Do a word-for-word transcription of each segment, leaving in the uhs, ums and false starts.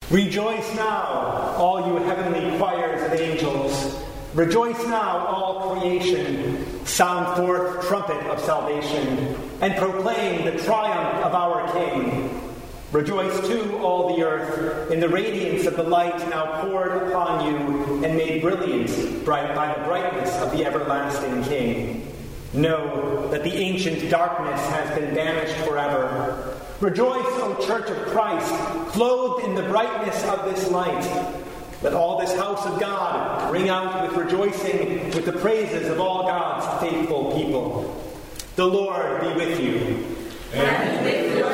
Rejoice now, all you heavenly choirs and angels. Rejoice now, all creation. Sound forth trumpet of salvation, and proclaim the triumph of our King. Rejoice too, all the earth, in the radiance of the light now poured upon you and made brilliant bright by the brightness of the everlasting King. Know that the ancient darkness has been banished forever. Rejoice, O Church of Christ, clothed in the brightness of this light. Let all this house of God ring out with rejoicing with the praises of all God's faithful people. The Lord be with you. And with your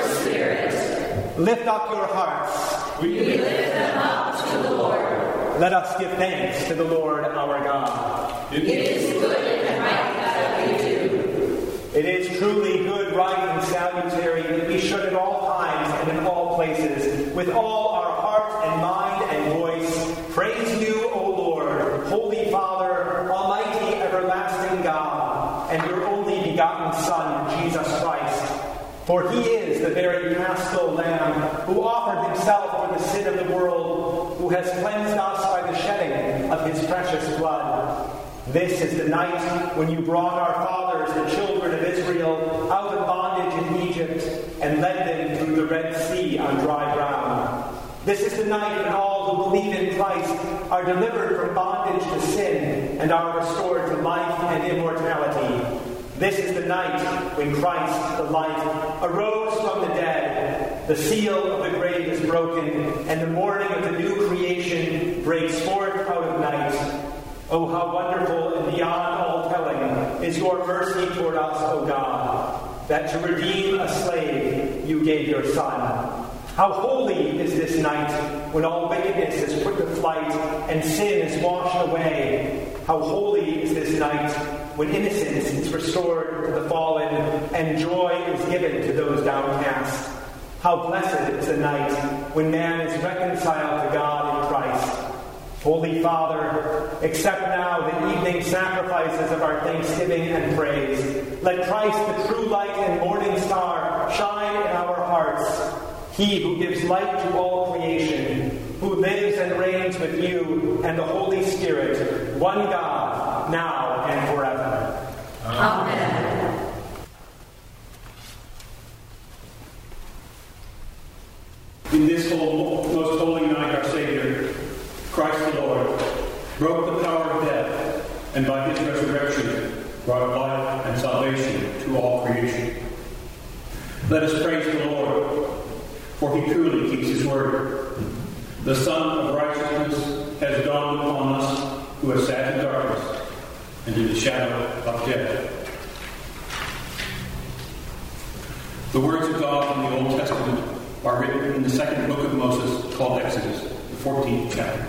spirit. Lift up your hearts. We lift them up to the Lord. Let us give thanks to the Lord our God. It is good and right that we do. It is truly good, right, and salutary that we should at all times and in all places, with all our heart and mind and voice, praise you, O Lord, Holy Father, Almighty, everlasting God, and your only begotten Son, Jesus Christ. For he is the very paschal Lamb who offered himself for the sin of the world, who has cleansed us by the shedding of his precious blood. This is the night when you brought our fathers, the children of Israel, out of bondage in Egypt and led them through the Red Sea on dry ground. This is the night when all who believe in Christ are delivered from bondage to sin and are restored to life and immortality. This is the night when Christ, the life, arose from the dead. The seal of the grave is broken, and the morning of the new creation breaks forth out of night. Oh, how wonderful and beyond all telling is your mercy toward us, O God, that to redeem a slave you gave your Son. How holy is this night when all wickedness is put to flight and sin is washed away. How holy is this night when innocence is restored to the fallen and joy is given to those downcast. How blessed is the night when man is reconciled to God in Christ. Holy Father, accept now the evening sacrifices of our thanksgiving and praise. Let Christ, the true light and morning star, shine in our hearts. He who gives light to all creation, who lives and reigns with you and the Holy Spirit, one God, now and forever. Amen. In this whole, most holy night, our Savior, Christ the Lord, broke the power of death, and by his resurrection brought life and salvation to all creation. Let us praise the Lord, for he truly keeps his word. The Son of righteousness has dawned upon us who have sat in darkness and in the shadow of death. The words of God in the Old Testament are written in the second book of Moses, called Exodus, the fourteenth chapter.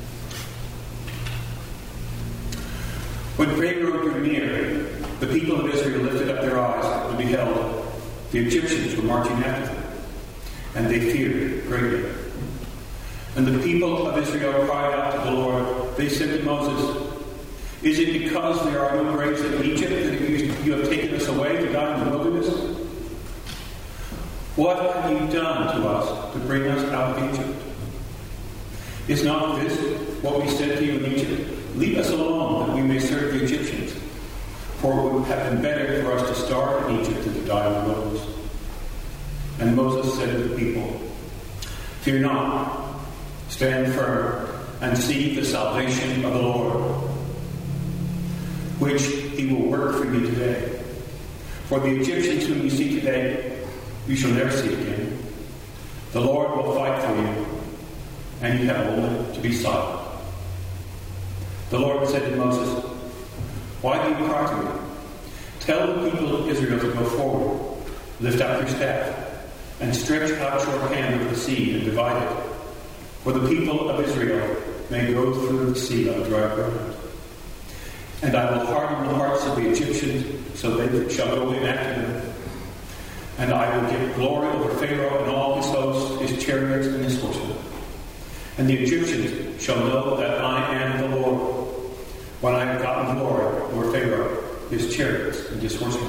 When Pharaoh drew near, the people of Israel lifted up their eyes and beheld the Egyptians were marching after them, and they feared greatly. And the people of Israel cried out to the Lord. They said to Moses, "Is it because there are no graves in Egypt that you have taken us away to die in the wilderness? What have you done to us to bring us out of Egypt? Is not this what we said to you in Egypt? Leave us alone that we may serve the Egyptians. For it would have been better for us to starve in Egypt than to die in the wilderness." And Moses said to the people, "Fear not, stand firm, and see the salvation of the Lord, which he will work for you today. For the Egyptians whom you see today, you shall never see again. The Lord will fight for you, and you have only to be silent." The Lord said to Moses, "Why do you cry to me? Tell the people of Israel to go forward. Lift up your staff, and stretch out your hand over the sea and divide it. For the people of Israel may go through the sea on dry ground. And I will harden the hearts of the Egyptians, so they shall go in after them. And I will give glory over Pharaoh and all his hosts, his chariots and his horsemen. And the Egyptians shall know that I am the Lord, when I have gotten glory over Pharaoh, his chariots and his horsemen."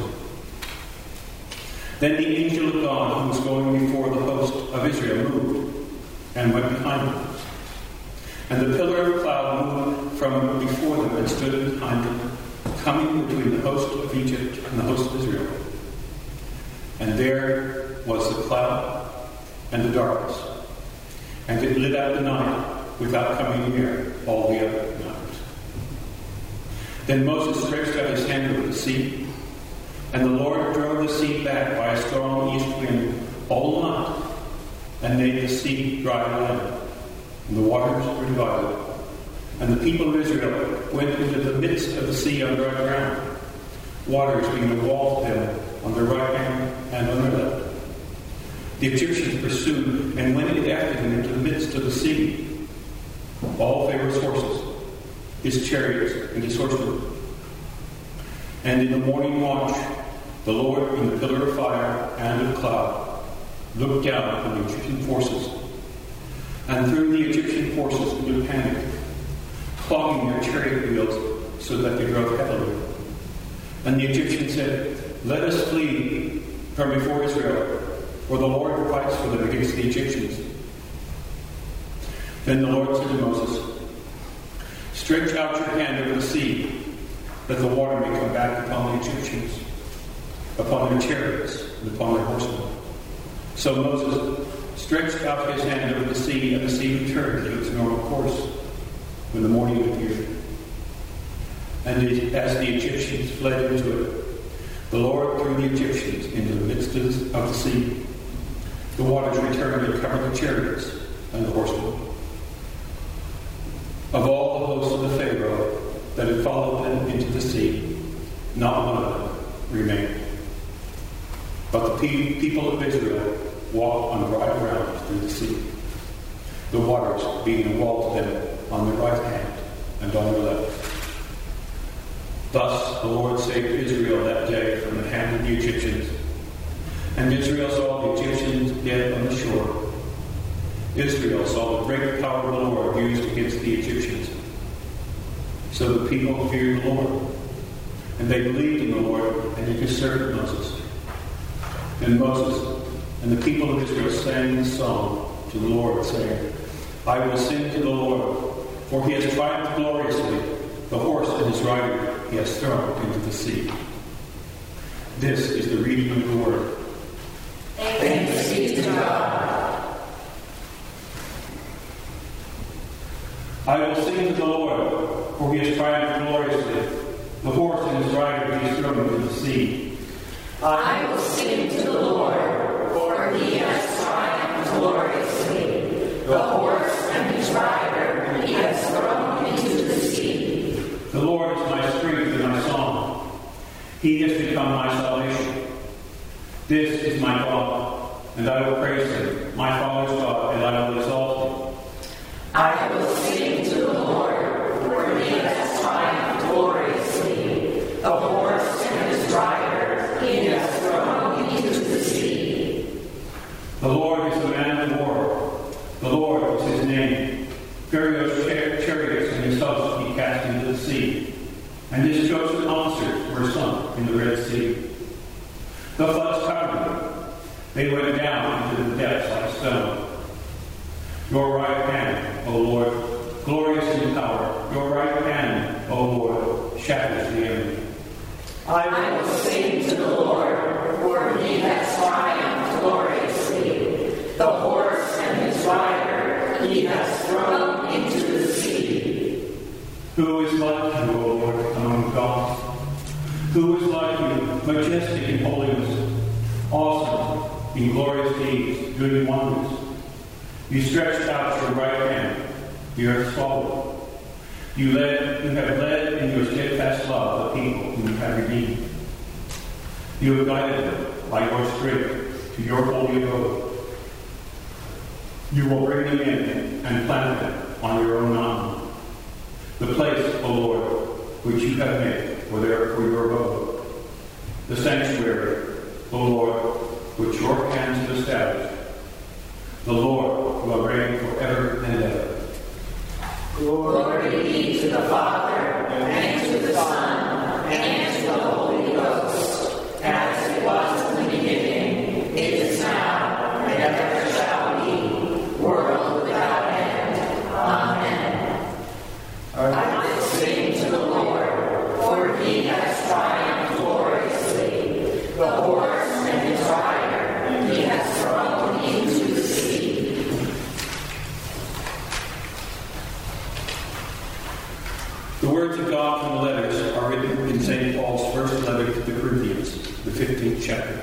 Then the angel of God, who was going before the host of Israel, moved, and went behind them. And the pillar of cloud moved from before them and stood behind them, coming between the host of Egypt and the host of Israel. And there was the cloud and the darkness, and it lit out the night without coming near all the other nights. Then Moses stretched out his hand over the sea, and the Lord drove the sea back by a strong east wind all night, and made the sea dry land, and the waters were divided. And the people of Israel went into the midst of the sea on dry ground, waters being a wall to them on their right hand and on their left. The Egyptians pursued and went in after them into the midst of the sea, all Pharaoh's horses, his chariots, and his horsemen. And in the morning watch, the Lord, in the pillar of fire and of cloud, looked down on the Egyptian forces, and threw the Egyptian forces into panic, clogging their chariot wheels so that they drove heavily. And the Egyptians said, "Let us flee from before Israel, for the Lord fights for them against the Egyptians." Then the Lord said to Moses, "Stretch out your hand over the sea, that the water may come back upon the Egyptians, upon their chariots, and upon their horsemen." So Moses stretched out his hand over the sea, and the sea returned to its normal course when the morning appeared. And as the Egyptians fled into it, the Lord threw the Egyptians into the midst of the sea. The waters returned and covered the chariots and the horsemen. Of all the hosts of the Pharaoh that had followed them into the sea, not one of them remained. But the pe- people of Israel walked on dry ground through the sea, the waters being a wall to them on their right hand and on their left. Thus the Lord saved Israel that day from the hand of the Egyptians. And Israel saw the Egyptians dead on the shore. Israel saw the great power of the Lord used against the Egyptians. So the people feared the Lord, and they believed in the Lord and in his servant Moses. And Moses and the people of Israel sang this song to the Lord, saying, "I will sing to the Lord, for he has triumphed gloriously. The horse and his rider he has thrown into the sea." This is the reading of the word. Thanks be to God. I will sing to the Lord, for he has triumphed gloriously. The horse and his rider he has thrown into the sea. I will sing to the Lord, for he has triumphed gloriously. The horse and his rider he has thrown into the sea. The Lord is my strength and my song. He has become my salvation. This is my God, and I will praise him, my Father's God, and I will exalt him. I will sing to the Lord, for he has triumphed gloriously. The horse and his rider he has thrown into the sea. The Lord is the man of war. The Lord is his name. Pharaoh's char- chariots and his hosts he cast into the sea, and his chosen officers were sunk in the Red Sea. The floods covered them. They went down into the depths like stone. Your right hand, O Lord, glorious in power. Your right hand, O Lord, shatters the enemy. I will sing to the Lord, for he has triumphed gloriously. The horse and his rider he has thrown into the sea. Who is like you, O Lord, among gods? Who is like you, majestic in holiness, awesome in glorious deeds, doing wonders? You stretched out your right hand, the earth swallowed. You led, you have led in your steadfast love the people whom you have redeemed. You have guided them by your strength to your holy abode. You will bring them in and plant them on your own mountain, the place, O Lord, which you have made for, their, for your abode, the sanctuary, O Lord, which your hands have established, the Lord who will reign forever and ever. Glory be to the Father, and to the Son, and to the Holy Ghost, as it was in the beginning, it is now, and ever shall be, world without words of God from the letters are written in Saint Paul's first letter to the Corinthians, the fifteenth chapter.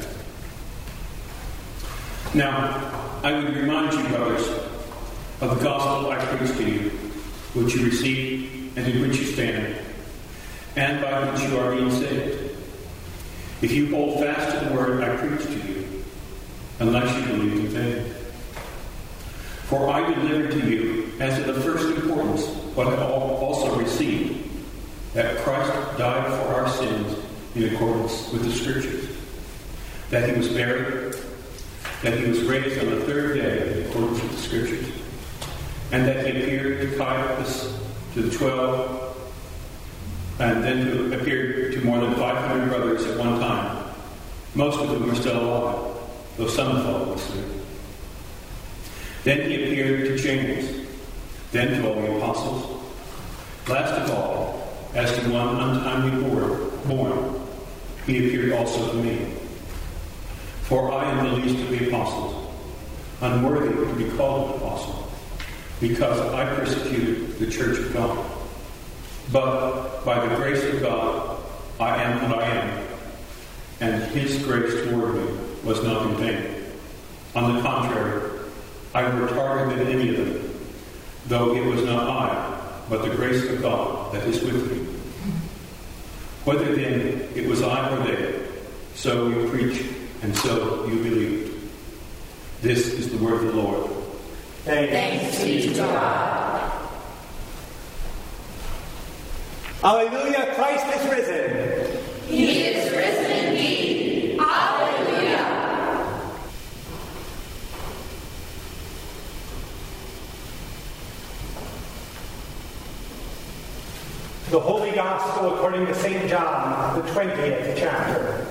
Now, I would remind you, brothers, of the gospel I preached to you, which you received and in which you stand, and by which you are being saved, if you hold fast to the word I preached to you, unless you believe in vain. For I delivered to you, as of the first importance, what I also received, that Christ died for our sins in accordance with the Scriptures, that he was buried, that he was raised on the third day in accordance with the Scriptures, and that he appeared to Caiaphas, to the twelve, and then to appeared to more than five hundred brothers at one time, most of whom are still alive, though some fell asleep. Then he appeared to James, then to all the apostles. Last of all, as to one untimely born, he appeared also to me. For I am the least of the apostles, unworthy to be called an apostle, because I persecuted the church of God. But by the grace of God, I am what I am, and his grace toward me was not in vain. On the contrary, I worked harder than any of them, though it was not I, but the grace of God that is with me. Whether then it was I or they, so we preach, and so you believed. This is the word of the Lord. Thanks, Thanks be to God. Hallelujah, Christ is risen. He is risen indeed. Hallelujah. The Holy Gospel according to Saint John, the twentieth chapter.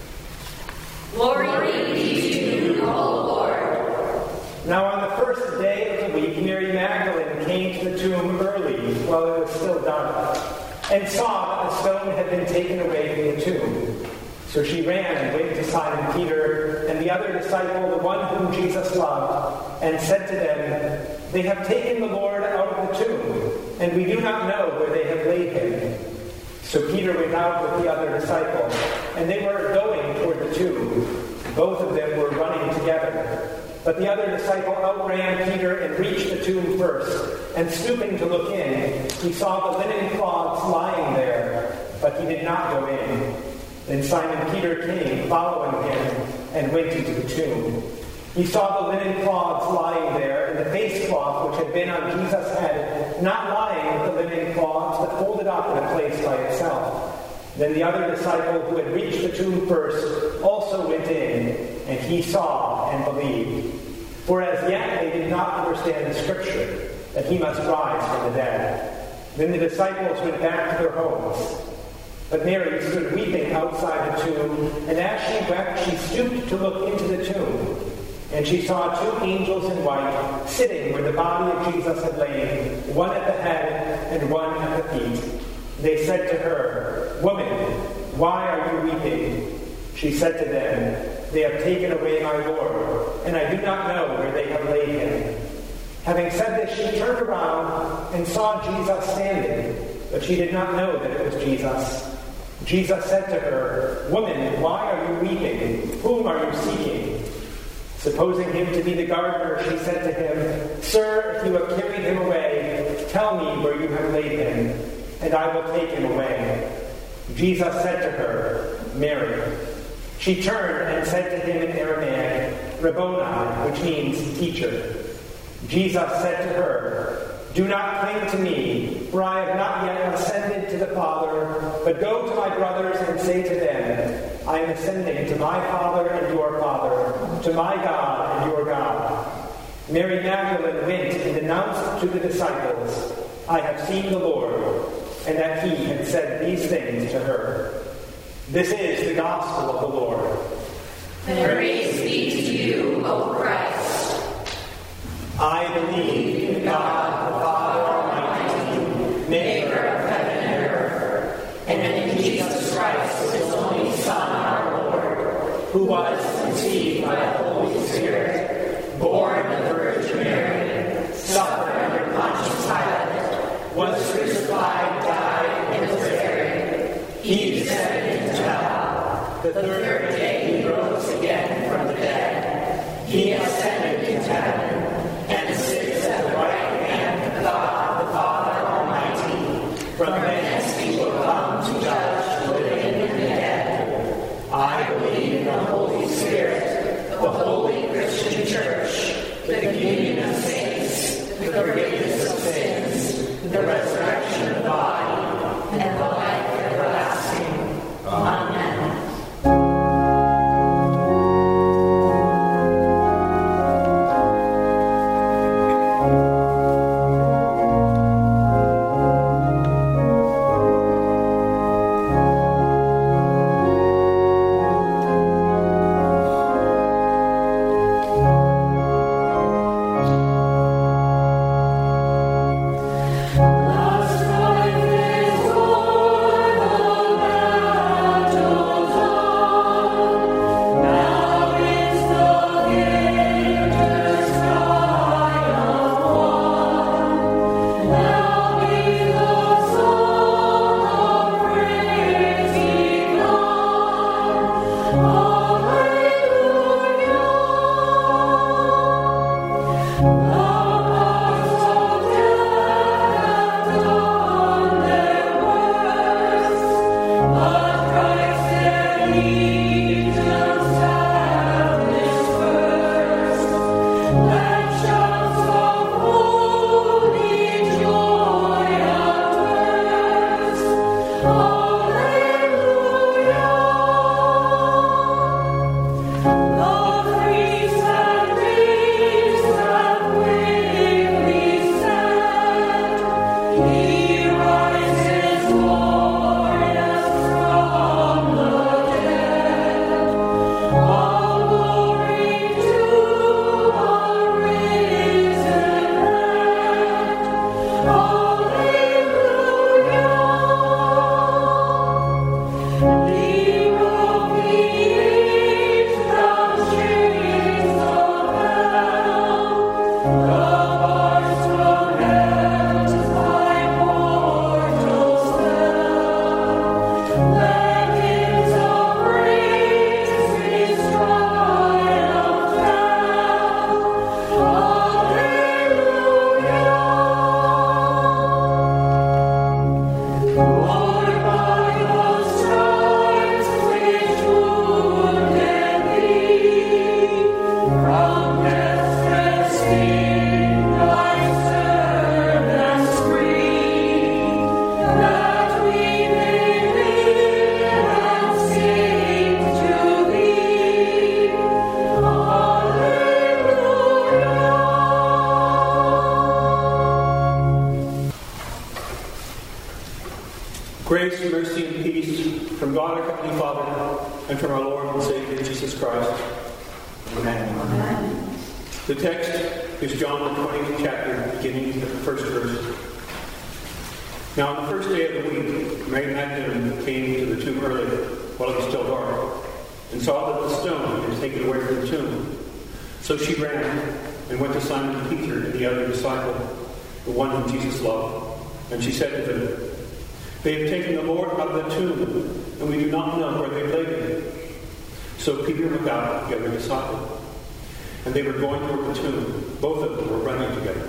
Glory be to you, O Lord. Now on the first day of the week, Mary Magdalene came to the tomb early, while it was still dark, and saw that the stone had been taken away from the tomb. So she ran and went to Simon Peter and the other disciple, the one whom Jesus loved, and said to them, "They have taken the Lord out of the tomb, and we do not know where they have laid him." So Peter went out with the other disciple, and they were going toward the tomb. Both of them were running together. But the other disciple outran Peter and reached the tomb first, and stooping to look in, he saw the linen cloths lying there, but he did not go in. Then Simon Peter came, following him, and went into the tomb. He saw the linen cloths lying there, and the face cloth which had been on Jesus' head, not lying with the linen cloths, but folded up in a place by itself. Then the other disciple who had reached the tomb first also went in, and he saw and believed. For as yet they did not understand the Scripture, that he must rise from the dead. Then the disciples went back to their homes. But Mary stood weeping outside the tomb, and as she wept, she stooped to look into the tomb. And she saw two angels in white, sitting where the body of Jesus had lain, one at the head and one at the feet. They said to her, "Woman, why are you weeping?" She said to them, "They have taken away my Lord, and I do not know where they have laid him." Having said this, she turned around and saw Jesus standing, but she did not know that it was Jesus. Jesus said to her, "Woman, why are you weeping? Whom are you seeking?" Supposing him to be the gardener, she said to him, "Sir, if you have carried him away, tell me where you have laid him, and I will take him away." Jesus said to her, "Mary." She turned and said to him in Aramaic, "Rabboni," which means teacher. Jesus said to her, "Do not cling to me, for I have not yet ascended to the Father, but go to my brothers and say to them, I am ascending to my Father and your Father, to my God and your God." Mary Magdalene went and announced to the disciples, "I have seen the Lord," and that he had said these things to her. This is the gospel of the Lord. Praise be to you, O Christ. I believe in God, the Father Almighty, maker of heaven and earth, and in Jesus Christ, his only Son, our Lord, who was conceived by the Holy Spirit, born of the Virgin Mary, suffered under Pontius Pilate, was crucified, died, forgiveness of sins, the resurrection of the body, and the life everlasting. Amen. Grace, mercy, and peace from God our Heavenly Father and from our Lord and Savior Jesus Christ. Amen. Amen. The text is John the twentieth chapter, beginning with the first verse. Now on the first day of the week, Mary Magdalene came to the tomb early, while it was still dark, and saw that the stone had been taken away from the tomb. So she ran and went to Simon Peter and the other disciple, the one whom Jesus loved. And she said to them, "They have taken the Lord out of the tomb, and we do not know where they laid him." So Peter went out with the other disciple, and they were going toward the tomb. Both of them were running together.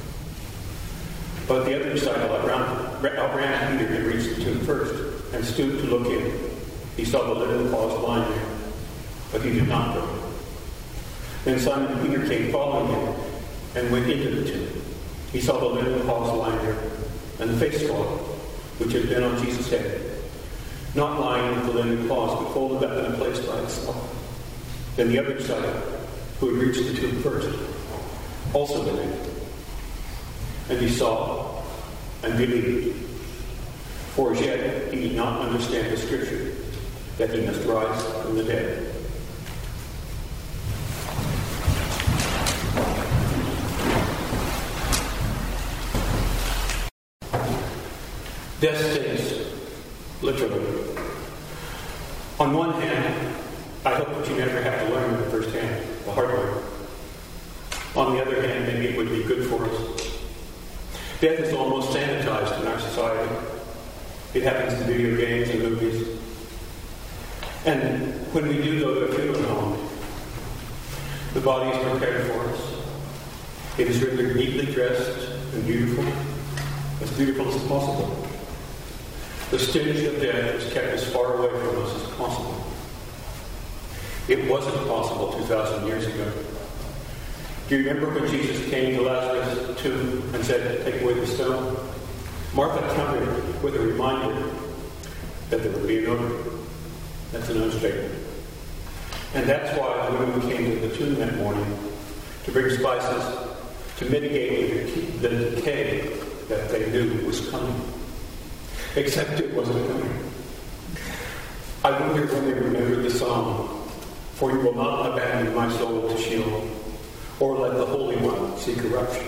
But the other disciple outran, outran Peter and reached the tomb first, and stooped to look in. He saw the linen cloths lying there, but he did not go. Then Simon Peter came following him, and went into the tomb. He saw the linen cloths lying there, and the face cloth, which had been on Jesus' head, not lying with the linen cloths, but folded up in a place by itself. Then the other disciple, who had reached the tomb first, also went in. And he saw and believed. For as yet he did not understand the scripture, that he must rise from the dead. Death stings, literally. On one hand, I hope that you never have to learn firsthand, the hard way. On the other hand, maybe it would be good for us. Death is almost sanitized in our society. It happens in video games and movies. And when we do go to a funeral home, the body is prepared for us. It is rendered neatly dressed and beautiful, as beautiful as possible. The stench of death is kept as far away from us as possible. It wasn't possible two thousand years ago. Do you remember when Jesus came to Lazarus' tomb and said, "Take away the stone"? Martha countered with a reminder that there would be an odor. That's an understatement. And that's why the women came to the tomb that morning to bring spices to mitigate the decay that they knew was coming. Except it wasn't coming. I wonder when they remembered the song, "For you will not abandon my soul to Sheol, or let the Holy One see corruption."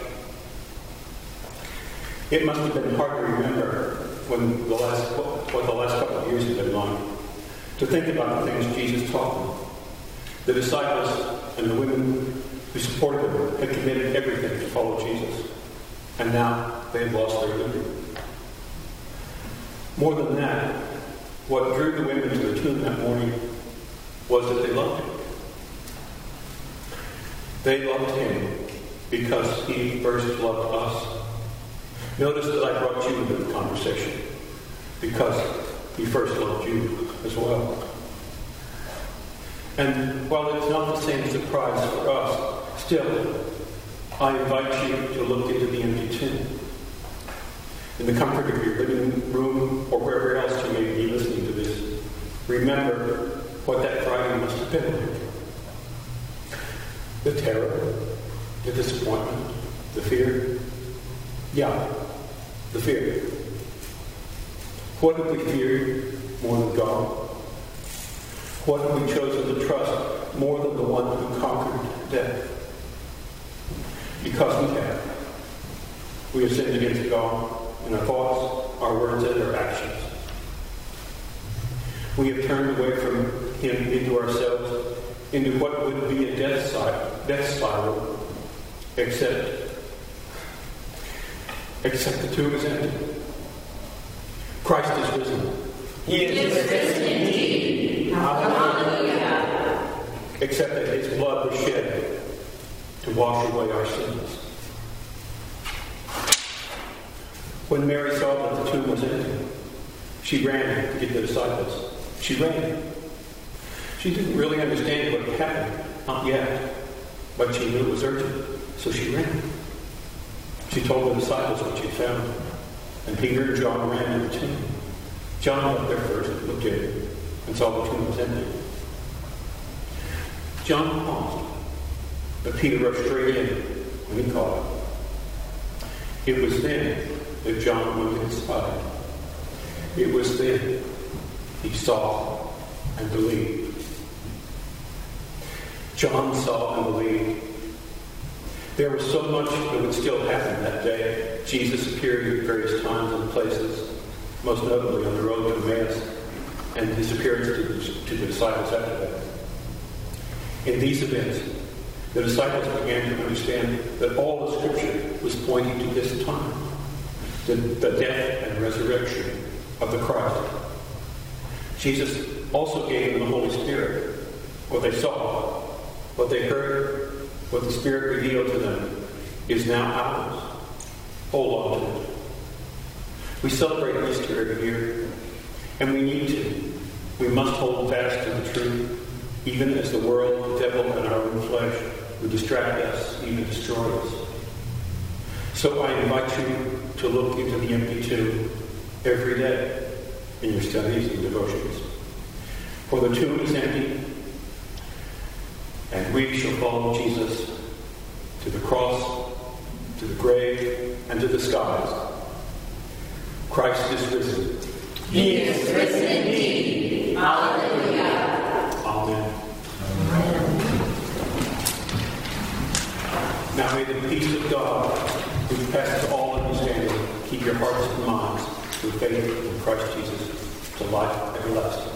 It must have been hard to remember when the last, what the last couple of years have been like, to think about the things Jesus taught them. The disciples and the women who supported them had committed everything to follow Jesus, and now they had lost their liberty. More than that, what drew the women to the tomb that morning was that they loved him. They loved him because he first loved us. Notice that I brought you into the conversation because he first loved you as well. And while it's not the same surprise for us, still, I invite you to look into the empty tomb. In the comfort of your living room or wherever else you may be listening to this, remember what that Friday must have been like. The terror, the disappointment, the fear. Yeah, the fear. What have we feared more than God? What have we chosen to trust more than the one who conquered death? Because we have. We have sinned against God in our thoughts, our words, and our actions. We have turned away from him into ourselves, into what would be a death spiral, death spiral except, except the tomb is empty. Christ is risen. He is risen indeed. Hallelujah. Except that his blood was shed to wash away our sins. When Mary saw that the tomb was empty, she ran to get the disciples. She ran. She didn't really understand what had happened, not yet, but she knew it was urgent, so she ran. She told the disciples what she found, and Peter and John ran to the tomb. John went there first, looked in, and saw the tomb was empty. John paused, but Peter rushed straight in when he caught it. It was then that John went inside. It was then he saw and believed. John saw and believed. There was so much that would still happen that day. Jesus appeared at various times and places, most notably on the road to Emmaus, and his appearance to the, to the disciples after that. In these events, the disciples began to understand that all of Scripture was pointing to this time, the, the death and resurrection of the Christ. Jesus also gave them the Holy Spirit. What they saw, what they heard, what the Spirit revealed to them is now ours. Hold on to it. We celebrate Easter every year, and we need to. We must hold fast to the truth, even as the world, the devil, and our own flesh would distract us, even destroy us. So I invite you to look into the empty tomb every day in your studies and devotions. For the tomb is empty, and we shall follow Jesus to the cross, to the grave, and to the skies. Christ is risen. He is risen indeed. Hallelujah. Amen. Now may the peace of God, which passes all understanding, keep your hearts and minds through faith in Christ Jesus to life everlasting.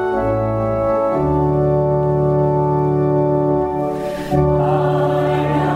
I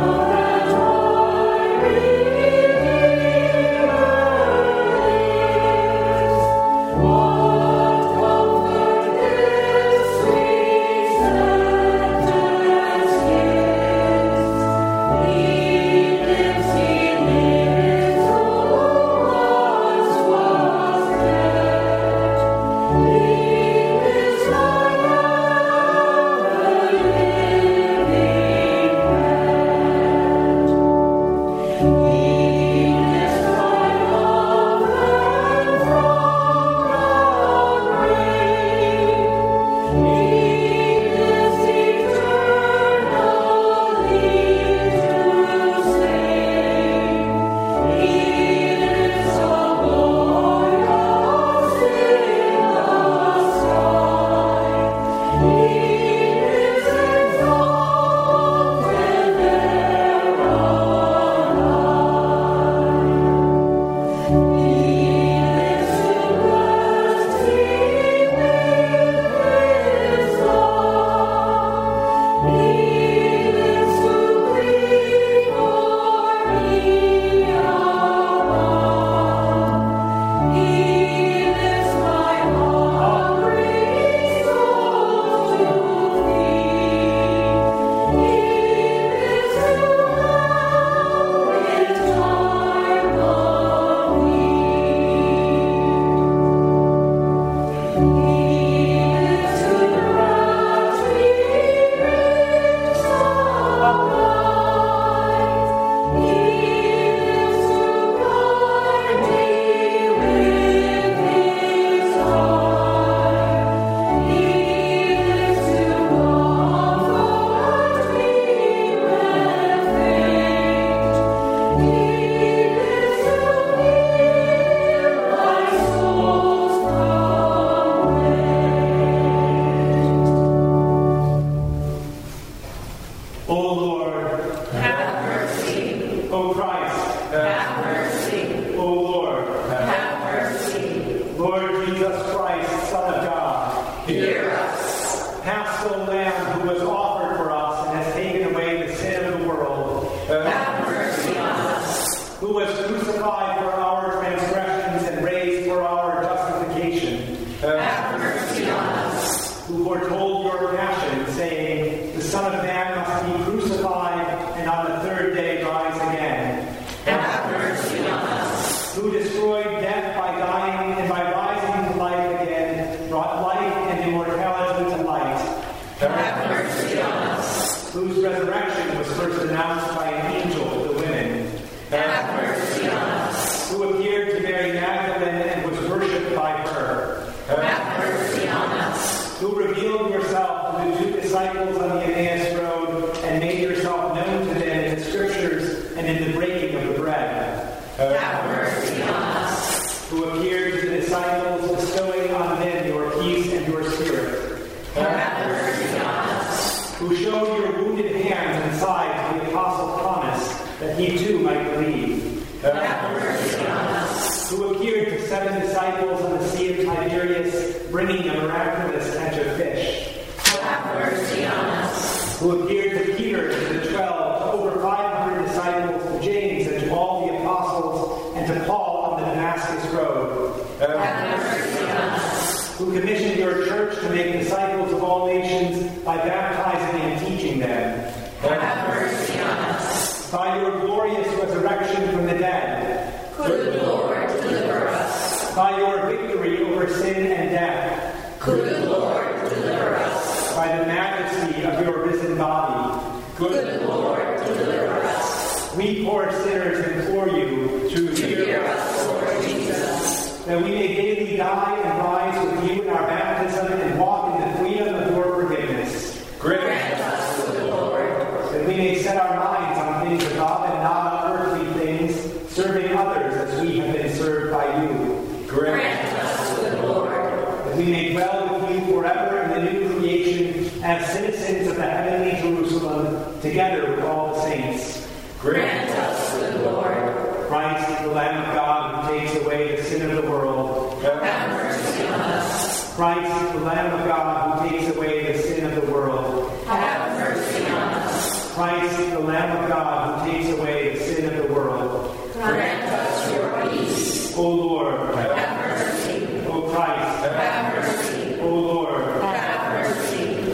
Hear us. Paschal Lamb who was offered for us and has taken away the sin of the world. Have mercy on us. Who was crucified for our transgressions and raised for our justification. Have mercy on us. Who foretold your passion, saying, the Son of Man must be crucified and on the third day rise again. Have mercy on us. Who destroyed death by dying and by rising to life again, brought life and immortality to light. Have mercy on us. Whose resurrection was first announced by an angel to the women. Have mercy on us. Who appeared to Mary Magdalene and was worshipped by her. Have mercy on us. Who revealed yourself to the two disciples on the Emmaus Road and made yourself known to them in the Scriptures and in the breaking of the bread. Have mercy on us. Who appeared to the disciples, bestowing on them your peace and your spirit. Have mercy on us. Who showed your wounded hands and side to the apostle Thomas, that he too might believe. Have mercy on us. Who appeared to seven disciples on the Sea of Tiberias, bringing a miraculous catch of fish. Have mercy on us. Who appeared to Peter and to the twelve, to over five hundred disciples, to James and to all the apostles, and to Paul on the Damascus Road. Have mercy on us. Who commissioned your church to make disciples of all nations by baptizing and teaching them. Have mercy on us. By your glorious resurrection from the dead. Good Lord, deliver us. By your victory over sin and death. Good Lord, deliver us. By the majesty of your risen body. Good Lord, deliver us. We poor sinners implore you to Hear us, Lord Jesus. that we may daily die and rise with you in our baptism and walk in the freedom of your forgiveness. Grant us, good Lord. That we may set our minds on things above and not on earthly things, serving others as we have been served by you. Grant us, good Lord. That we may dwell with you forever in the new creation as citizens of the heavenly Jerusalem, together with all the saints. Grant us, good Lord. Christ, the Lamb of God, who takes away the sin of the world. Have mercy on us. Christ, the Lamb of God, who takes away the sin of the world. Have mercy on us. Christ, the Lamb of God, who takes away the sin of the world. Grant us your peace. O Lord, Have mercy. O Christ, Have mercy. O Lord. Have mercy.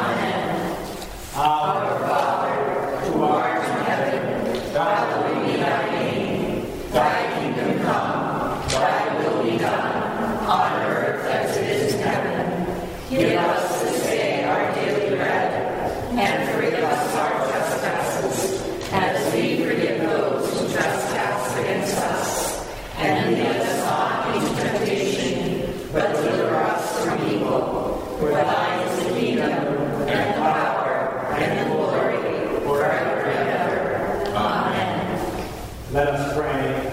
Amen. Our Father, who art in heaven, hallowed be thy name. Thy kingdom come, thy will be done, on earth as it is in heaven. Give us this day our daily bread, and forgive us our trespasses, as we forgive those who trespass against us. And lead us not into temptation, but deliver us from evil. For thine is the kingdom, and the power, and the glory, forever and ever. Amen. Let us pray.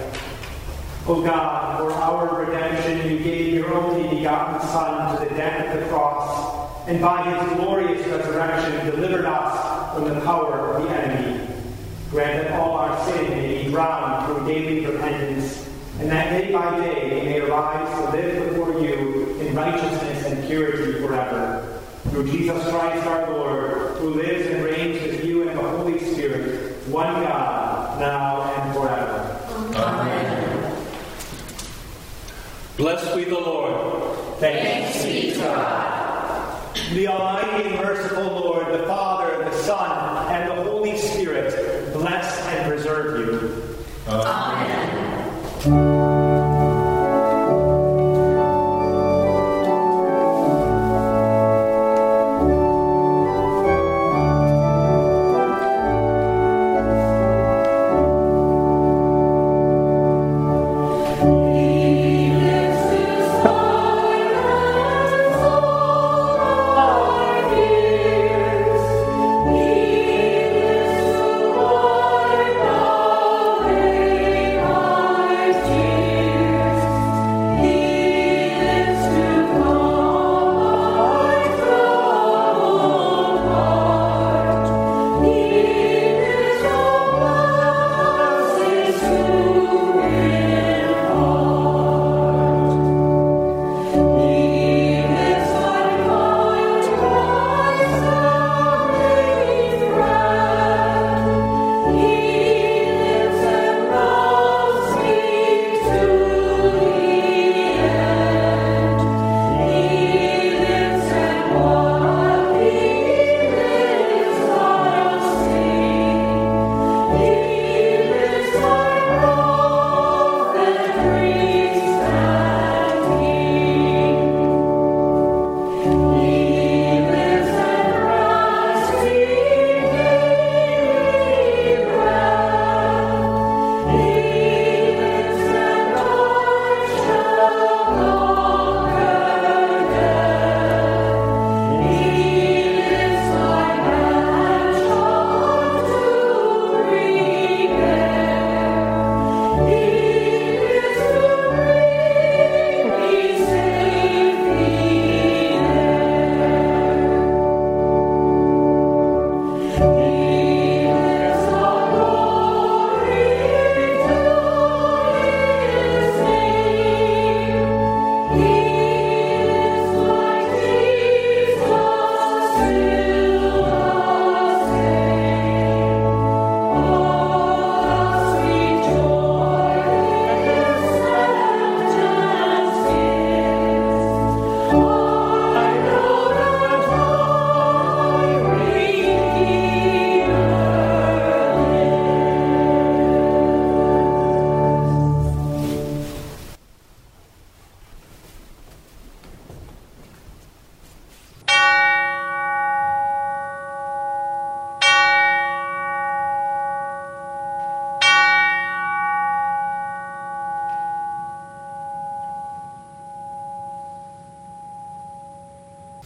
O God, for our redemption you gave your only begotten Son to the death of the cross, and by his glorious resurrection delivered us from the power of the enemy. Grant that all our sin may be drowned through daily repentance, and that day by day we may arise to live before you in righteousness and purity forever. Through Jesus Christ our Lord, who lives and reigns with you and the Holy Spirit, one God, now and forever. Amen. Blessed be the Lord. Thanks Thanks be to God. be the Almighty and merciful